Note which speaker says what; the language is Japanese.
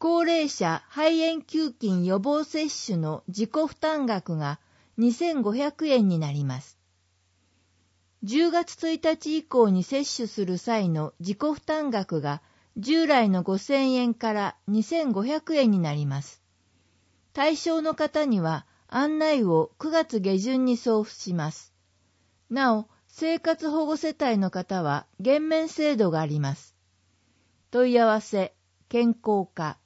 Speaker 1: 高齢者肺炎球菌予防接種の自己負担額が2500円になります。10月1日以降に接種する際の自己負担額が従来の5000円から2500円になります。対象の方には案内を9月下旬に送付します。なお、生活保護世帯の方は減免制度があります。問い合わせ、健康課